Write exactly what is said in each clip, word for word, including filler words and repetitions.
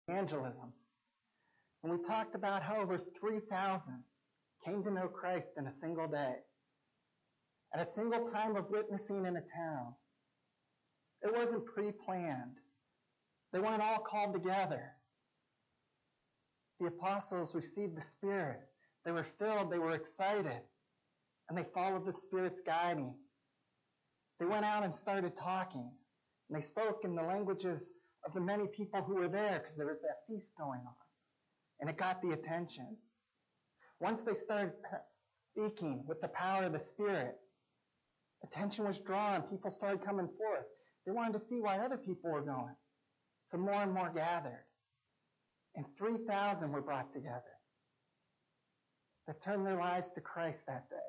evangelism. And we talked about how over three thousand came to know Christ in a single day. At a single time of witnessing in a town. It wasn't pre-planned. They weren't all called together. The apostles received the Spirit. They were filled, they were excited, and they followed the Spirit's guiding. They went out and started talking, and they spoke in the languages of the many people who were there because there was that feast going on, and it got the attention. Once they started speaking with the power of the Spirit, attention was drawn. People started coming forth. They wanted to see why other people were going. So more and more gathered. And three thousand were brought together that turned their lives to Christ that day.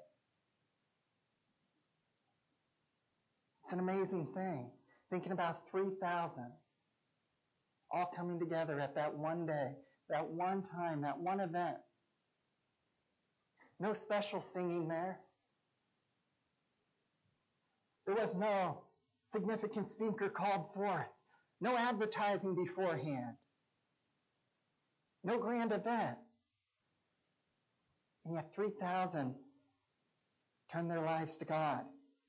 It's an amazing thing. Thinking about three thousand all coming together at that one day, that one time, that one event. No special singing there. There was no significant speaker called forth. No advertising beforehand. No grand event. And yet three thousand turned their lives to God.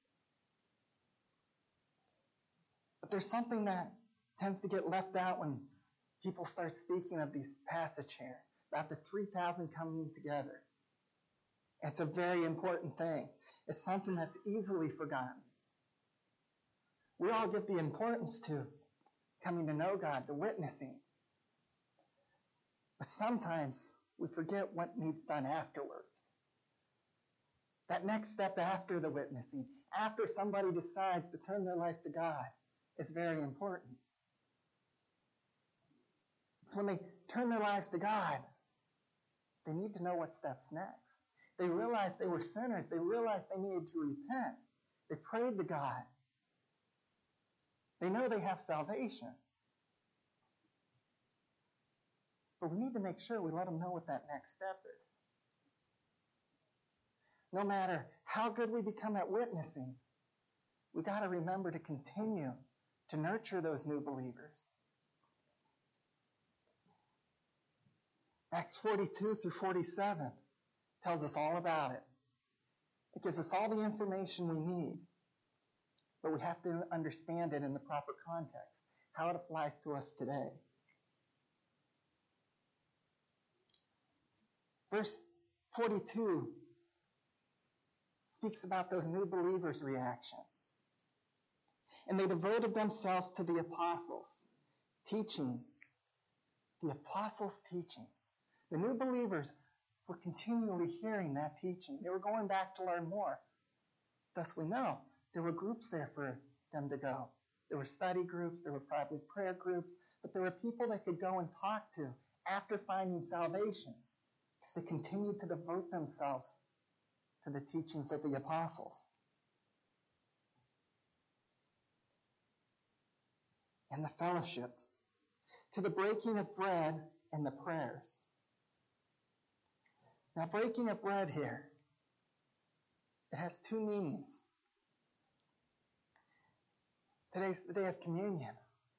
But there's something that tends to get left out when people start speaking of these passage here, about the three thousand coming together. It's a very important thing. It's something that's easily forgotten. We all give the importance to coming to know God, the witnessing. But sometimes we forget what needs done afterwards. That next step after the witnessing, after somebody decides to turn their life to God, is very important. It's when they turn their lives to God, they need to know what steps next. They realized they were sinners. They realized they needed to repent. They prayed to God. They know they have salvation. But we need to make sure we let them know what that next step is. No matter how good we become at witnessing, we got to remember to continue to nurture those new believers. Acts forty-two through forty-seven tells us all about it. It gives us all the information we need, but we have to understand it in the proper context, how it applies to us today. Verse forty-two speaks about those new believers' reaction. And they devoted themselves to the apostles' teaching. The apostles' teaching. The new believers were continually hearing that teaching. They were going back to learn more. Thus we know there were groups there for them to go. There were study groups, there were probably prayer groups, but there were people they could go and talk to after finding salvation, because they continued to devote themselves to the teachings of the apostles. And the fellowship, to the breaking of bread and the prayers. Now, breaking of bread here, it has two meanings. Today's the day of communion.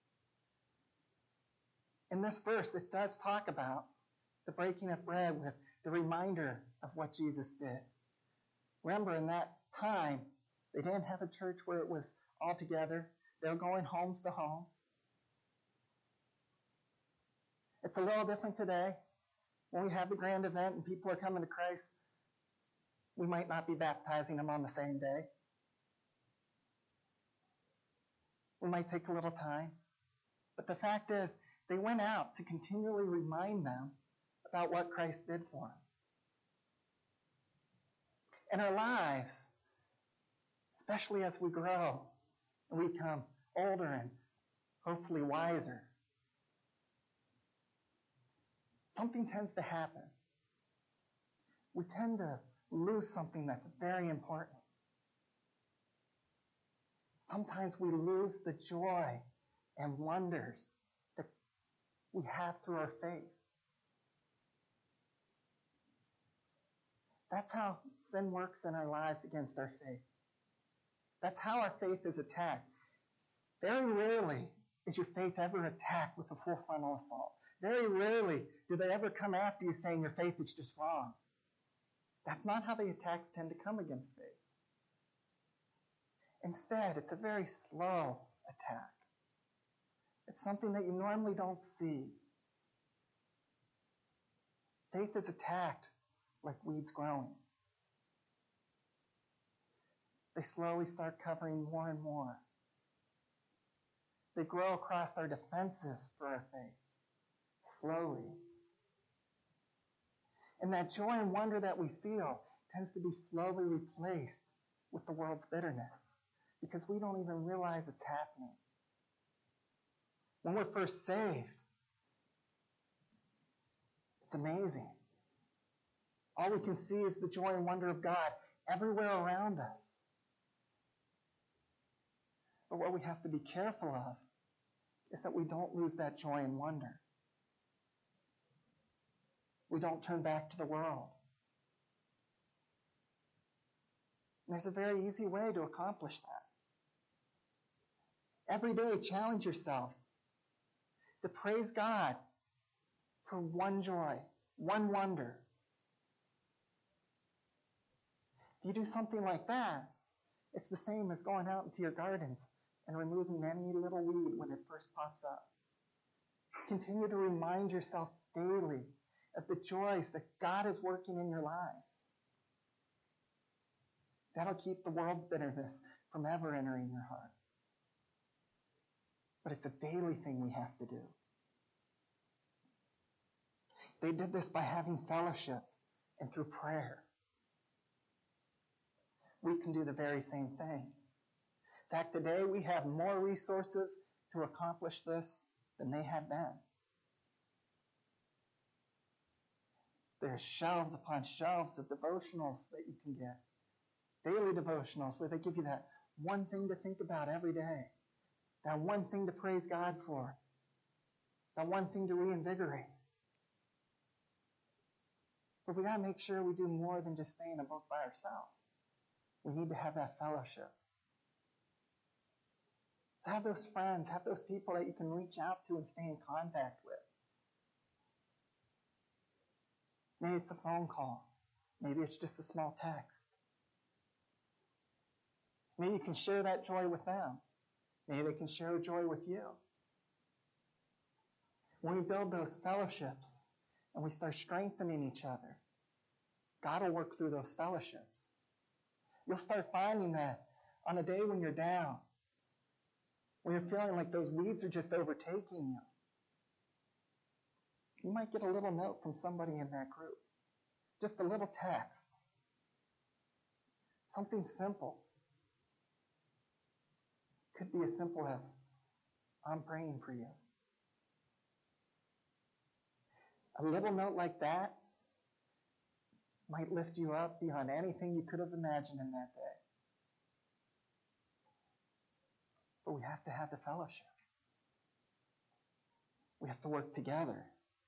In this verse, it does talk about the breaking of bread with the reminder of what Jesus did. Remember, in that time, they didn't have a church where it was all together. They were going homes to home. It's a little different today. When we have the grand event and people are coming to Christ, we might not be baptizing them on the same day. We might take a little time. But the fact is, they went out to continually remind them about what Christ did for them. In our lives, especially as we grow and we become older and hopefully wiser, something tends to happen. We tend to lose something that's very important. Sometimes we lose the joy and wonders that we have through our faith. That's how sin works in our lives against our faith. That's how our faith is attacked. Very rarely is your faith ever attacked with a full frontal assault. Very rarely do they ever come after you saying your faith is just wrong. That's not how the attacks tend to come against faith. Instead, it's a very slow attack. It's something that you normally don't see. Faith is attacked like weeds growing. They slowly start covering more and more. They grow across our defenses for our faith, slowly. And that joy and wonder that we feel tends to be slowly replaced with the world's bitterness, because we don't even realize it's happening. When we're first saved, it's amazing. All we can see is the joy and wonder of God everywhere around us. But what we have to be careful of is that we don't lose that joy and wonder. We don't turn back to the world. And there's a very easy way to accomplish that. Every day, challenge yourself to praise God for one joy, one wonder. If you do something like that, it's the same as going out into your gardens and removing any little weed when it first pops up. Continue to remind yourself daily of the joys that God is working in your lives. That'll keep the world's bitterness from ever entering your heart. But it's a daily thing we have to do. They did this by having fellowship and through prayer. We can do the very same thing. In fact, today we have more resources to accomplish this than they had then. There's shelves upon shelves of devotionals that you can get. Daily devotionals where they give you that one thing to think about every day. That one thing to praise God for. That one thing to reinvigorate. But we got to make sure we do more than just stay in a book by ourselves. We need to have that fellowship. So have those friends, have those people that you can reach out to and stay in contact with. Maybe it's a phone call. Maybe it's just a small text. Maybe you can share that joy with them. Maybe they can share joy with you. When we build those fellowships and we start strengthening each other, God will work through those fellowships. You'll start finding that on a day when you're down, when you're feeling like those weeds are just overtaking you, you might get a little note from somebody in that group. Just a little text. Something simple. Could be as simple as, I'm praying for you. A little note like that might lift you up beyond anything you could have imagined in that day. But we have to have the fellowship. We have to work together.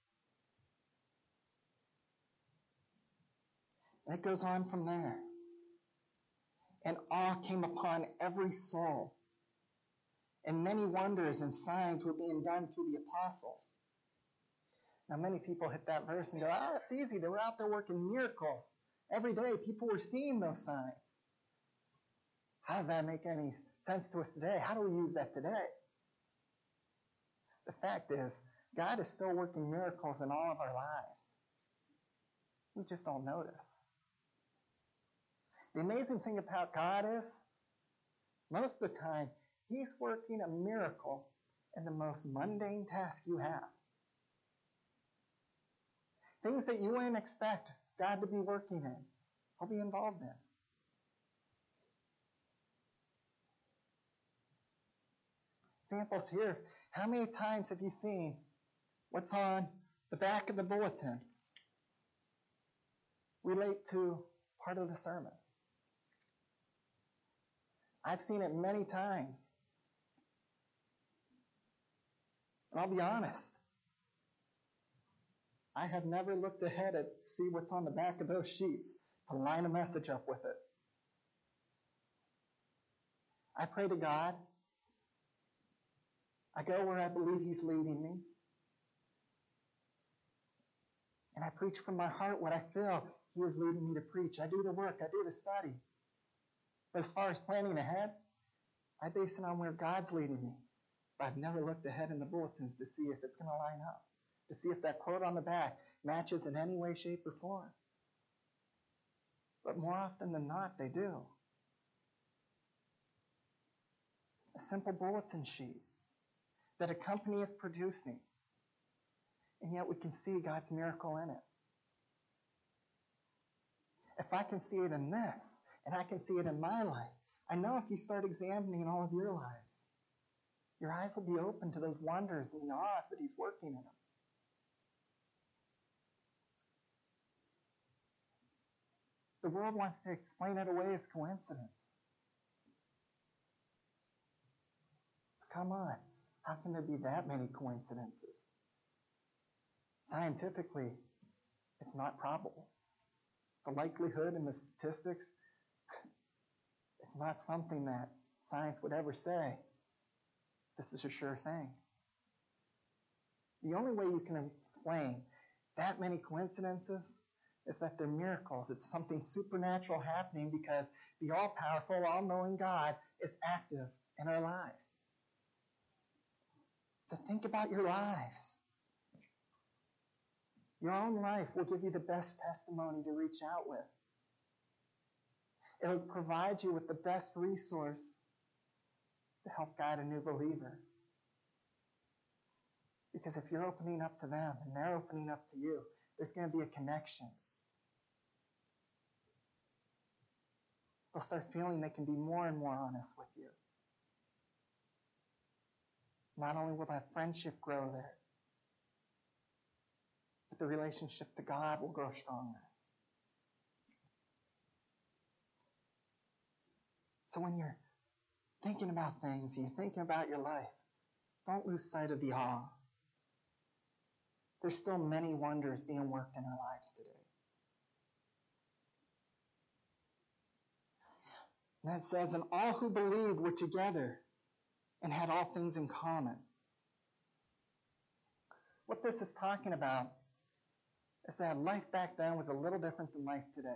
And it goes on from there. And awe came upon every soul. And many wonders and signs were being done through the apostles. Now, many people hit that verse and go, oh, it's easy. They were out there working miracles. Every day, people were seeing those signs. How does that make any sense to us today? How do we use that today? The fact is, God is still working miracles in all of our lives. We just don't notice. The amazing thing about God is, most of the time, He's working a miracle in the most mundane task you have. Things that you wouldn't expect God to be working in, He'll be involved in. Examples here. How many times have you seen what's on the back of the bulletin relate to part of the sermon? I've seen it many times. And I'll be honest, I have never looked ahead to see what's on the back of those sheets to line a message up with it. I pray to God. I go where I believe He's leading me. And I preach from my heart what I feel He is leading me to preach. I do the work. I do the study. But as far as planning ahead, I base it on where God's leading me. But I've never looked ahead in the bulletins to see if it's going to line up, to see if that quote on the back matches in any way, shape, or form. But more often than not, they do. A simple bulletin sheet that a company is producing, and yet we can see God's miracle in it. If I can see it in this, and I can see it in my life, I know if you start examining all of your lives, your eyes will be open to those wonders and the awe's that He's working in them. The world wants to explain it away as coincidence. Come on, how can there be that many coincidences? Scientifically, it's not probable. The likelihood and the statistics, it's not something that science would ever say, this is a sure thing. The only way you can explain that many coincidences is that they're miracles. It's something supernatural happening because the all-powerful, all-knowing God is active in our lives. So think about your lives. Your own life will give you the best testimony to reach out with. It'll provide you with the best resource to help guide a new believer. Because if you're opening up to them and they're opening up to you, there's going to be a connection. They'll start feeling they can be more and more honest with you. Not only will that friendship grow there, but the relationship to God will grow stronger. So when you're thinking about things and you're thinking about your life, don't lose sight of the awe. There's still many wonders being worked in our lives today. And that says, and all who believed were together and had all things in common. What this is talking about is that life back then was a little different than life today.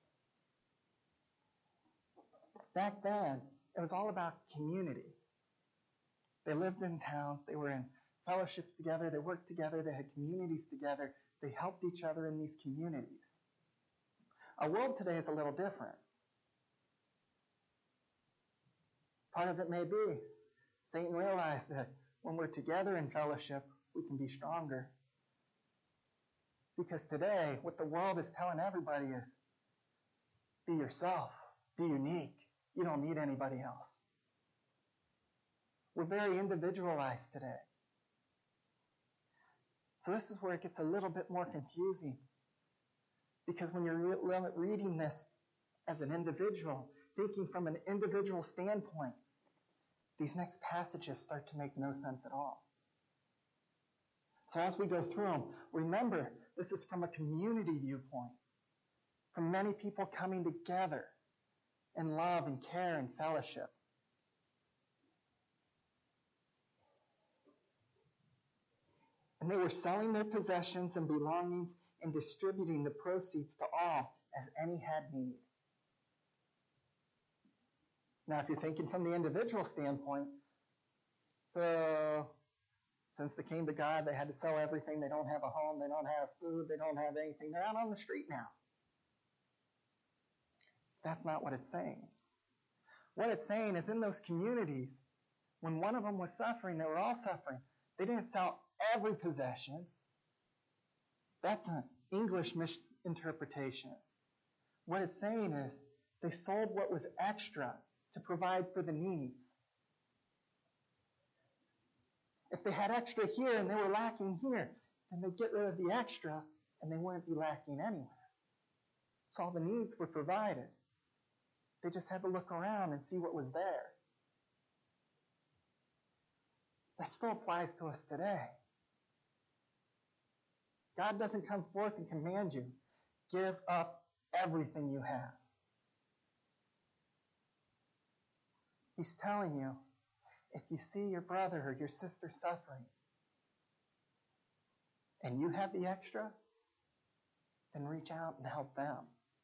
Back then, it was all about community. They lived in towns, they were in fellowships together, they worked together, they had communities together, they helped each other in these communities. Our world today is a little different. Part of it may be Satan realized that when we're together in fellowship, we can be stronger. Because today, what the world is telling everybody is, be yourself, be unique. You don't need anybody else. We're very individualized today. So this is where it gets a little bit more confusing. Because when you're re- reading this as an individual, thinking from an individual standpoint, these next passages start to make no sense at all. So as we go through them, remember, this is from a community viewpoint, from many people coming together in love and care and fellowship. And they were selling their possessions and belongings and distributing the proceeds to all as any had need. Now, if you're thinking from the individual standpoint, so since they came to God, they had to sell everything. They don't have a home. They don't have food. They don't have anything. They're out on the street now. That's not what it's saying. What it's saying is in those communities, when one of them was suffering, they were all suffering. They didn't sell every possession. That's an English misinterpretation. What it's saying is they sold what was extra to provide for the needs. If they had extra here and they were lacking here, then they'd get rid of the extra and they wouldn't be lacking anywhere. So all the needs were provided. They just had to look around and see what was there. That still applies to us today. God doesn't come forth and command you, give up everything you have. He's telling you, if you see your brother or your sister suffering, and you have the extra, then reach out and help them.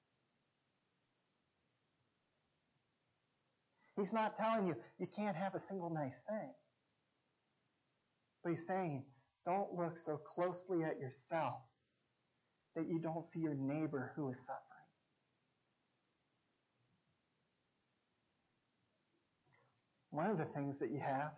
He's not telling you you can't have a single nice thing. But he's saying, don't look so closely at yourself that you don't see your neighbor who is suffering. One of the things that you have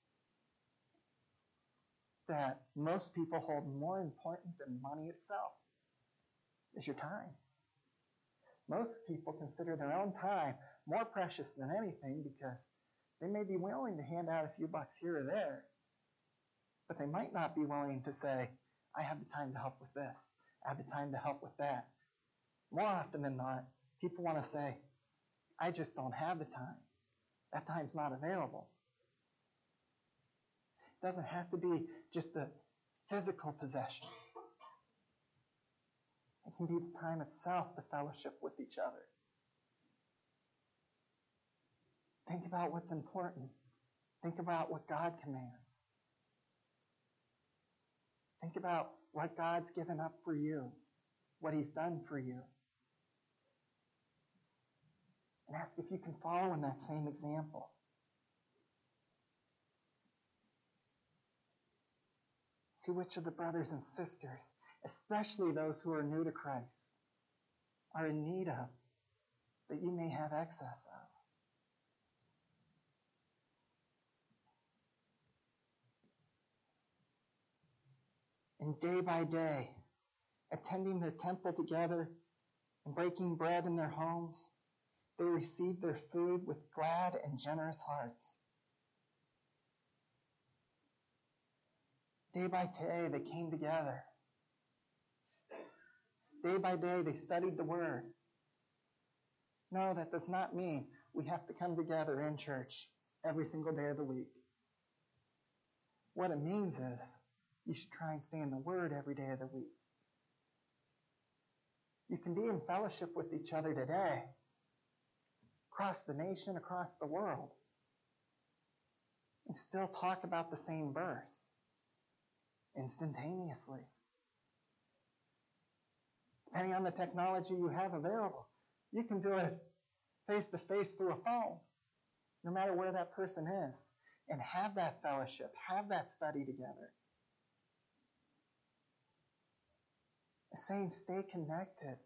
that most people hold more important than money itself is your time. Most people consider their own time more precious than anything because they may be willing to hand out a few bucks here or there, but they might not be willing to say, I have the time to help with this. I have the time to help with that. More often than not, people want to say, I just don't have the time. That time's not available. It doesn't have to be just the physical possession. It can be the time itself, the fellowship with each other. Think about what's important. Think about what God commands. Think about what God's given up for you, what he's done for you. And ask if you can follow in that same example. See which of the brothers and sisters, especially those who are new to Christ, are in need of, that you may have access of. And day by day, attending their temple together and breaking bread in their homes, they received their food with glad and generous hearts. Day by day, they came together. Day by day, they studied the Word. No, that does not mean we have to come together in church every single day of the week. What it means is you should try and stay in the Word every day of the week. You can be in fellowship with each other today, across the nation, across the world, and still talk about the same verse instantaneously. Depending on the technology you have available, you can do it face-to-face through a phone, no matter where that person is, and have that fellowship, have that study together. Saying stay connected.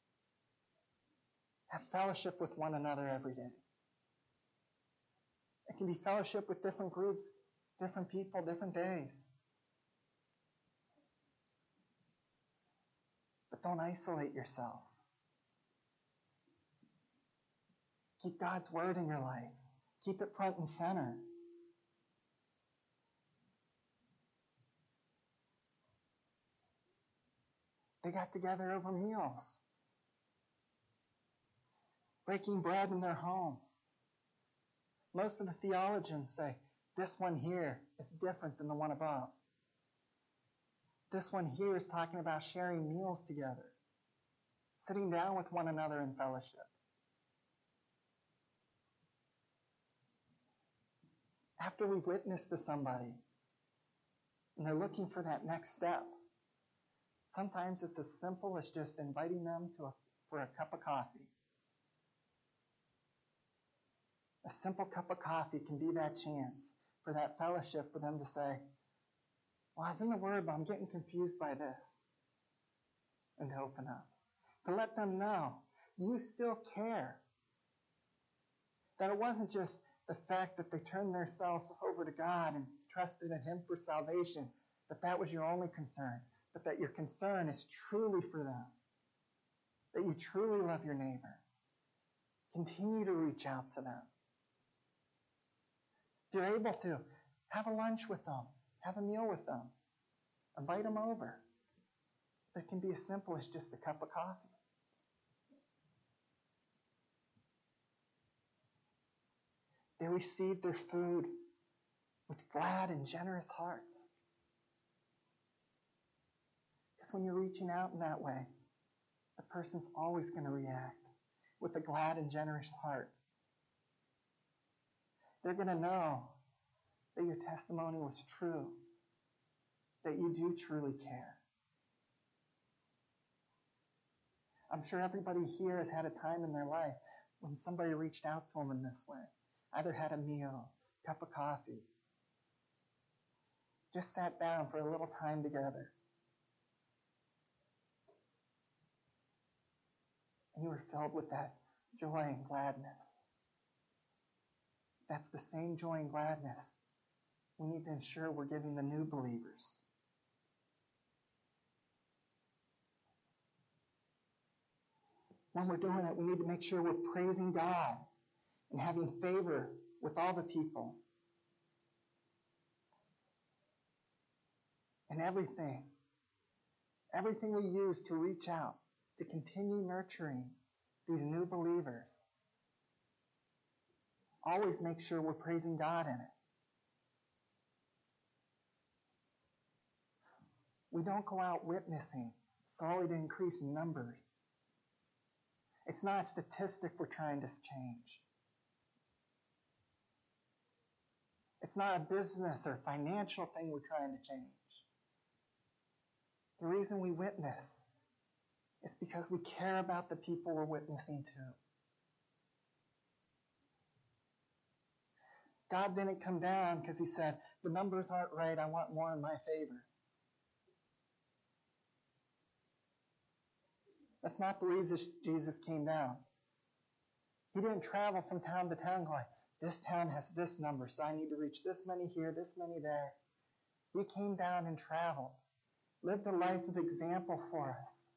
Have fellowship with one another every day. It can be fellowship with different groups, different people, different days. But don't isolate yourself. Keep God's Word in your life. Keep it front and center. They got together over meals, breaking bread in their homes. Most of the theologians say this one here is different than the one above. This one here is talking about sharing meals together, sitting down with one another in fellowship. After we've witnessed to somebody and they're looking for that next step, sometimes it's as simple as just inviting them to a, for a cup of coffee. A simple cup of coffee can be that chance for that fellowship for them to say, well, I was in the Word, but I'm getting confused by this. And to open up. To let them know you still care. That it wasn't just the fact that they turned themselves over to God and trusted in Him for salvation, that that was your only concern. But that your concern is truly for them. That you truly love your neighbor. Continue to reach out to them. If you're able to, have a lunch with them. Have a meal with them. Invite them over. It can be as simple as just a cup of coffee. They received their food with glad and generous hearts. Because when you're reaching out in that way, the person's always going to react with a glad and generous heart. They're going to know that your testimony was true, that you do truly care. I'm sure everybody here has had a time in their life when somebody reached out to them in this way. Either had a meal, cup of coffee, just sat down for a little time together. And you were filled with that joy and gladness. That's the same joy and gladness we need to ensure we're giving the new believers. When we're doing it, we need to make sure we're praising God and having favor with all the people. And everything, everything we use to reach out, to continue nurturing these new believers, always make sure we're praising God in it. We don't go out witnessing solely to increase numbers. It's not a statistic we're trying to change. It's not a business or financial thing we're trying to change. The reason we witness is because we care about the people we're witnessing to. God didn't come down because he said, the numbers aren't right, I want more in my favor. That's not the reason Jesus came down. He didn't travel from town to town going, this town has this number, so I need to reach this many here, this many there. He came down and traveled, lived a life of example for us,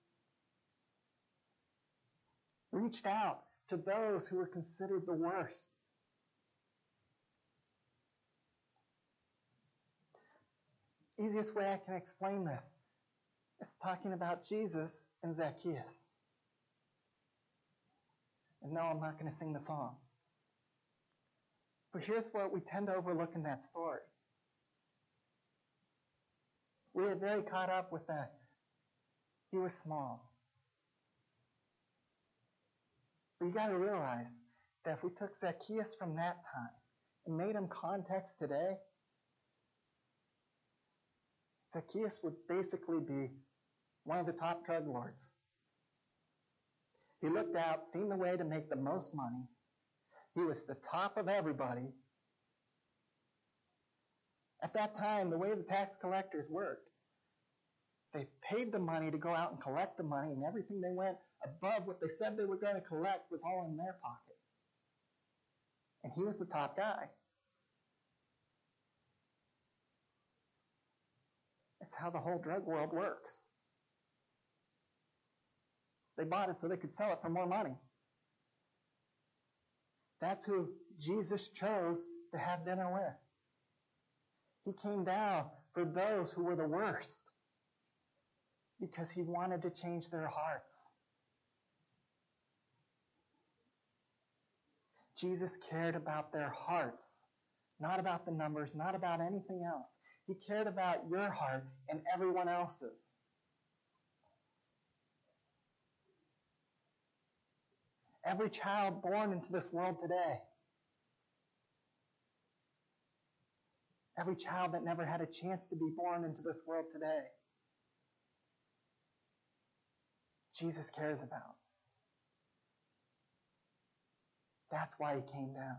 reached out to those who were considered the worst. Easiest way I can explain this is talking about Jesus and Zacchaeus. And no, I'm not going to sing the song. But here's what we tend to overlook in that story. We had very caught up with that. He was small. But you got to realize that if we took Zacchaeus from that time and made him context today, Zacchaeus would basically be one of the top drug lords. He looked out, seen the way to make the most money. He was the top of everybody. At that time, the way the tax collectors worked, they paid the money to go out and collect the money, and everything they went above what they said they were going to collect was all in their pocket. And he was the top guy. It's how the whole drug world works. They bought it so they could sell it for more money. That's who Jesus chose to have dinner with. He came down for those who were the worst because he wanted to change their hearts. Jesus cared about their hearts, not about the numbers, not about anything else. He cared about your heart and everyone else's. Every child born into this world today, every child that never had a chance to be born into this world today, Jesus cares about. That's why he came down.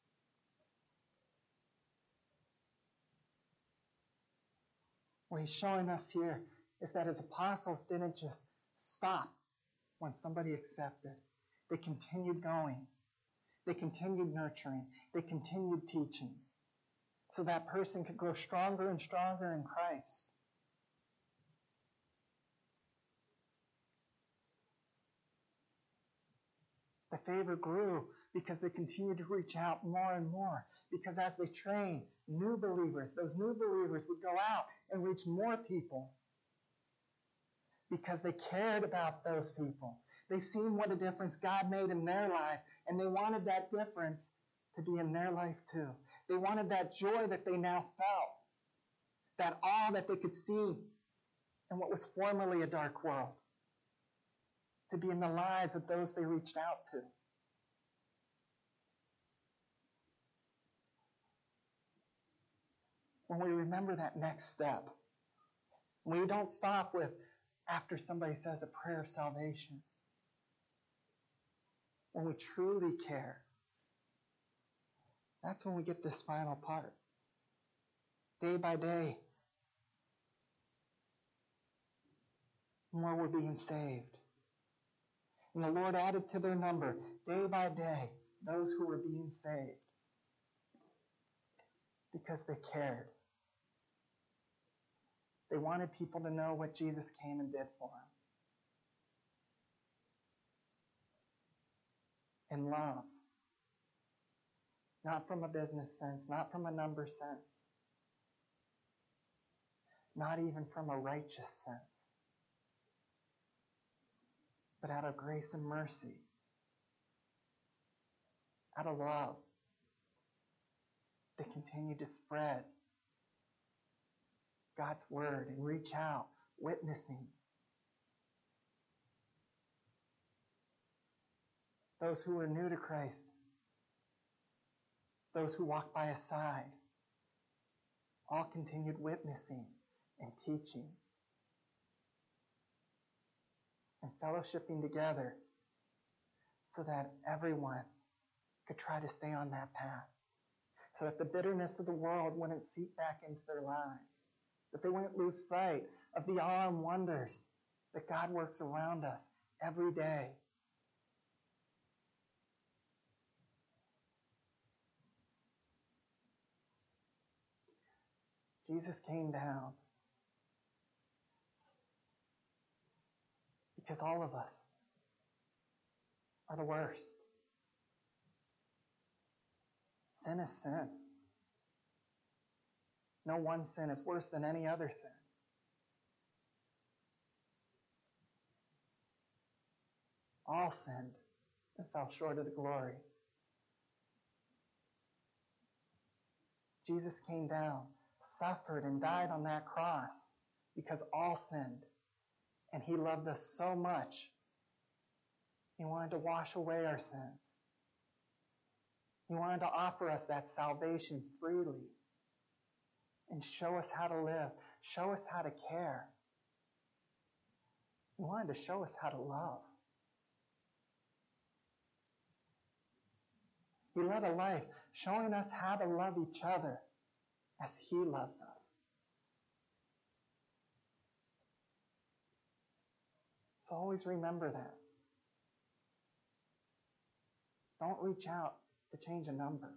What he's showing us here is that his apostles didn't just stop when somebody accepted. They continued going. They continued nurturing. They continued teaching so that person could grow stronger and stronger in Christ. The favor grew because they continued to reach out more and more. Because as they trained new believers, those new believers would go out and reach more people. Because they cared about those people. They seen what a difference God made in their lives, and they wanted that difference to be in their life too. They wanted that joy that they now felt, that awe that they could see in what was formerly a dark world, to be in the lives of those they reached out to. When we remember that next step, when we don't stop with after somebody says a prayer of salvation, when we truly care, that's when we get this final part. Day by day, more were being saved. And the Lord added to their number, day by day, those who were being saved. Because they cared. They wanted people to know what Jesus came and did for them. In love. Not from a business sense, not from a number sense. Not even from a righteous sense. But out of grace and mercy. Out of love. They continue to spread God's word and reach out, witnessing. Those who were new to Christ, those who walked by his side, all continued witnessing and teaching and fellowshipping together so that everyone could try to stay on that path. So that the bitterness of the world wouldn't seep back into their lives. That they wouldn't lose sight of the awe and wonders that God works around us every day. Jesus came down because all of us are the worst. Sin is sin. No one sin is worse than any other sin. All sinned and fell short of the glory. Jesus came down, suffered, and died on that cross because all sinned. And he loved us so much, he wanted to wash away our sins. He wanted to offer us that salvation freely and show us how to live, show us how to care. He wanted to show us how to love. He led a life showing us how to love each other as he loves us. So always remember that. Don't reach out to change a number.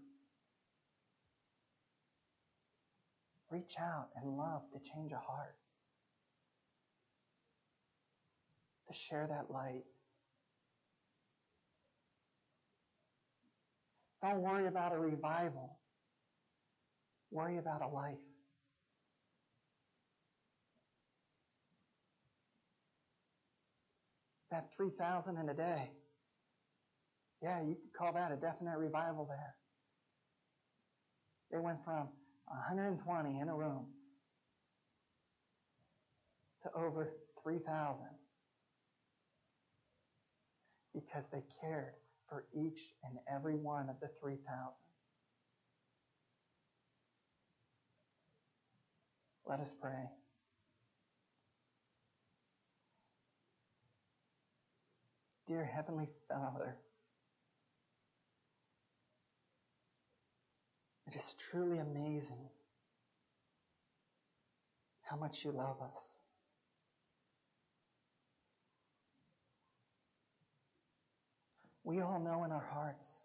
Reach out and love to change a heart. To share that light. Don't worry about a revival. Worry about a life. That three thousand in a day. Yeah, you could call that a definite revival there. They went from one hundred twenty in a room to over three thousand because they cared for each and every one of the three thousand. Let us pray. Dear Heavenly Father, it is truly amazing how much you love us. We all know in our hearts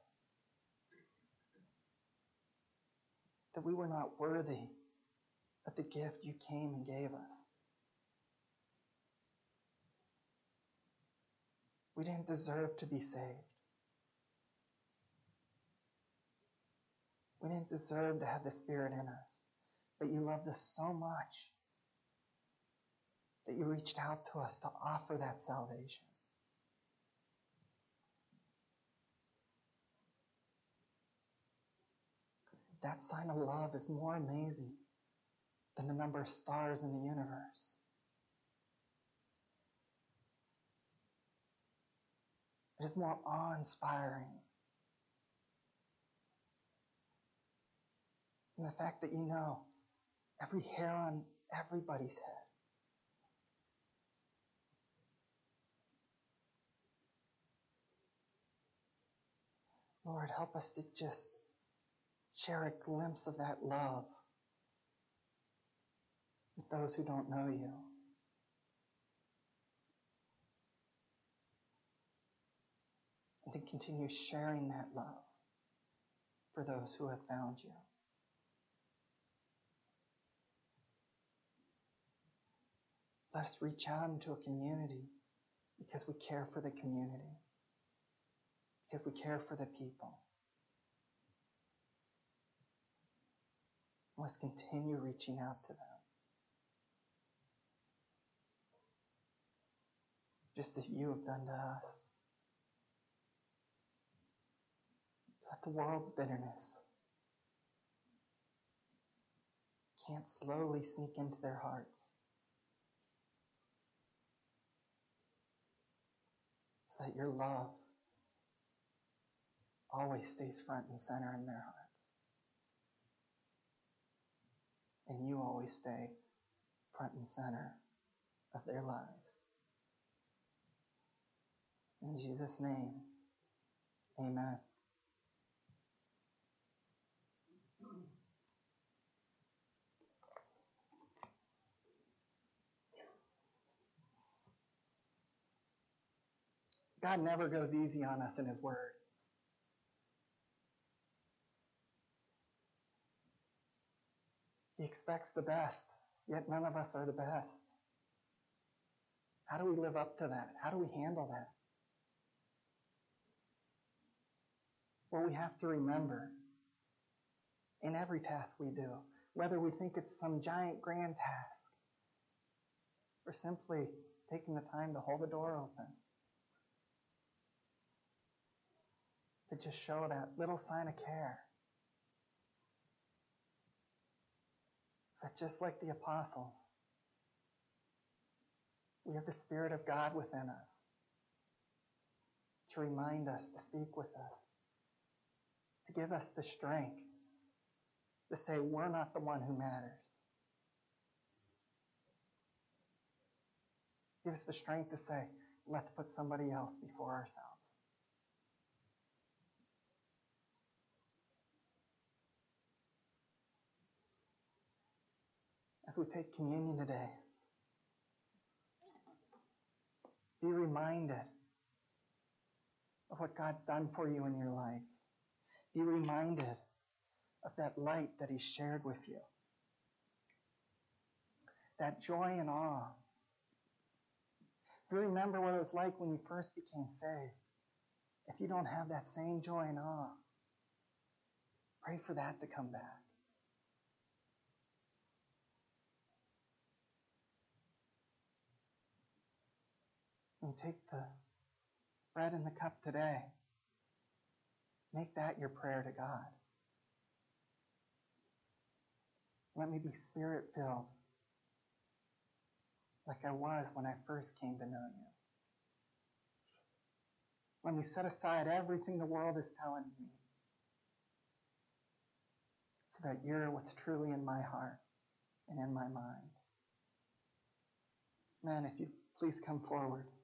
that we were not worthy of the gift you came and gave us. We didn't deserve to be saved. We didn't deserve to have the Spirit in us. But you loved us so much that you reached out to us to offer that salvation. That sign of love is more amazing than the number of stars in the universe. It is more awe-inspiring than the fact that you know every hair on everybody's head. Lord, help us to just share a glimpse of that love with those who don't know you. And to continue sharing that love for those who have found you. Let us reach out into a community because we care for the community, because we care for the people. Let's continue reaching out to them. Just as you have done to us. So that the world's bitterness can't slowly sneak into their hearts. So that your love always stays front and center in their hearts. And you always stay front and center of their lives. In Jesus' name, amen. God never goes easy on us in His Word. He expects the best, yet none of us are the best. How do we live up to that? How do we handle that? Well, we have to remember in every task we do, whether we think it's some giant grand task or simply taking the time to hold the door open, to just show that little sign of care. That just like the apostles, we have the Spirit of God within us to remind us, to speak with us, to give us the strength to say we're not the one who matters. Give us the strength to say, let's put somebody else before ourselves. As we take communion today, be reminded of what God's done for you in your life. Be reminded of that light that He shared with you. That joy and awe. If you remember what it was like when you first became saved, if you don't have that same joy and awe, pray for that to come back. When you take the bread and the cup today, make that your prayer to God. Let me be Spirit-filled like I was when I first came to know you. Let me set aside everything the world is telling me so that you're what's truly in my heart and in my mind. Man, if you please come forward.